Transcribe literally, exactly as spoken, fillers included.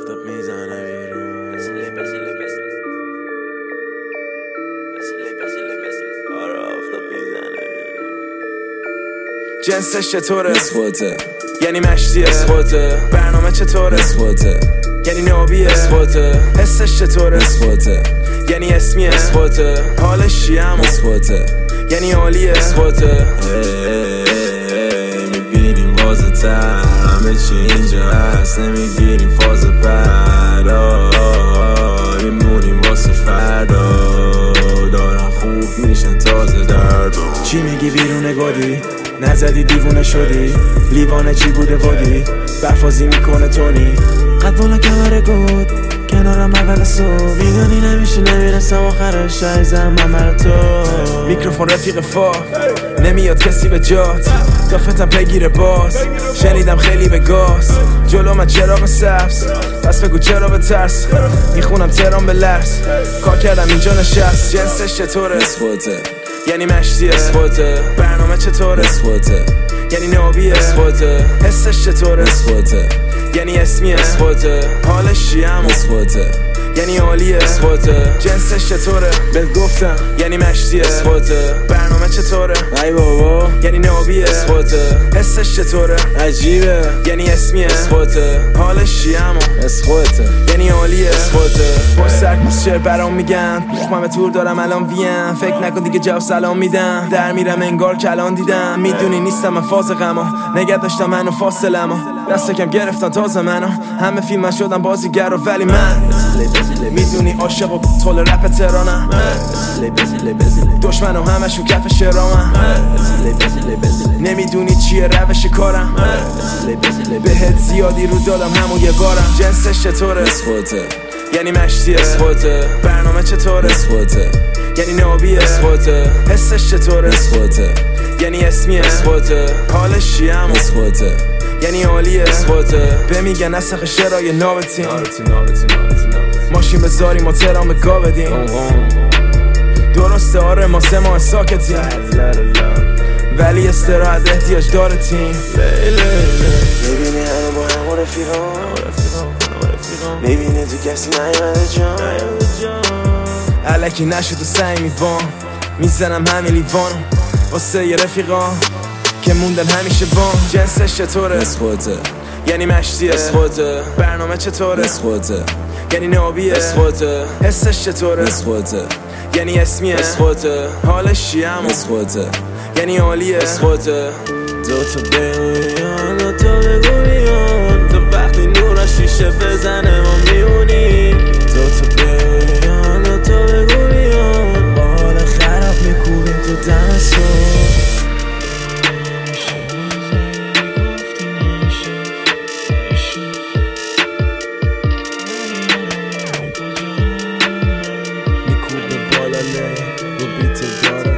آفتاب میزنه بیرون بزلی بزلی بزلی بزلی بزلی بزلی آره آفتاب میزنه بیرون جنسش چطوره؟ اسخوته یعنی مشتیه اسخوته برنامه چطوره؟ اسخوته یعنی نابیه اسخوته حسش چطوره؟ اسخوته یعنی اسمیه اسخوته حالش چیه اما اسخوته یعنی عالیه اسخوته میبینیم بازه تر همه چی اینجا هست نمیگیریم فاز بعد میمونیم واسه فردا دارن خوب میشن تازه درد چی میگی بیرون گادی؟ نزدی دیوونه شدی؟ لیوانه چی بوده بادی؟ برفازی میکنه تونی قد بالا کمره گود کنارم اول صبح میدونی نمیشه نمیرسم آخرش عیزم من تو میکروفون رفیق فا نمیاد کسی به جات دافتم پیگیر باز شنیدم خیلی به گاز جلو من چراغ سبز پس بگو چرا به ترس میخونم ترام به لرز کار کردم اینجا نشست جنسش چطوره؟ اسخوته یعنی مشتیه اسخوته برنامه چطوره؟ اسخوته یعنی نابیه اسخوته حسش چطوره؟ اسخوته یعنی اسمیه اسخوته حالش چیه اما اسخوته یعنی عالیه اسخوته جنسش چطوره؟ بهت گفتم یعنی مشتیه اسخوته برنامه چطوره؟ ای بابا یعنی نابیه اسخوته حسش چطوره؟ عجیبه یعنی اسمیه اسخوته حالش چیه اما اسخوته یعنی عالیه اسخوته پشت سر چه برام میگن من تور دارم الان ویم فکر نکن دیگه جواب سلام میدم در میرم انگار کلان دیدم میدونی نیستم من فاز غما نگه داشتم منو فاصلمو دست کم گرفتن تازه منو همه فیلم شدم بازیگر و ولی من میدونی عاشق و طول رپ تهرانم دشمن و همشون کف شرامم نمیدونی چیه روش کارم بهت زیادی رو دادم همون یه بارم جنسش چطوره؟ اسخوته یعنی مشتیه اسخوته برنامه چطوره؟ اسخوته یعنی نابیه اسخوته حسش چطوره؟ اسخوته یعنی اسمیه اسخوته حالش چیه اما اسخوته یعنی عالیه اسخوته به میگن نسخ شرای نابتیم ماشین بذاریم و ترام به گا بدیم درسته آره ما سه ماه ساکتیم ولی استراحت احتیاج داره تیم میبینی همه با همون رفیقان میبینی تو کسی نیمده جان علکی نشد و سعی میبان میزنم همین لیوان واسه یه رفیقان که موندن همیشه بان جنسش چطوره؟ اسخوته یعنی مشتیه اسخوته برنامه چطوره؟ اسخوته یعنی نابیه اسخوته حسش چطوره؟ اسخوته یعنی اسمیه اسخوته حالش چیه اما اسخوته یعنی عالیه اسخوته دوتا بگویان دوتا بگویان تو وقتی نور شیشه بزنه ما میمونیم دوتا بگویان دوتا بگویان با حال خراب میکوبیم تو دم صبح میکوبه بالا لی رو بیت داره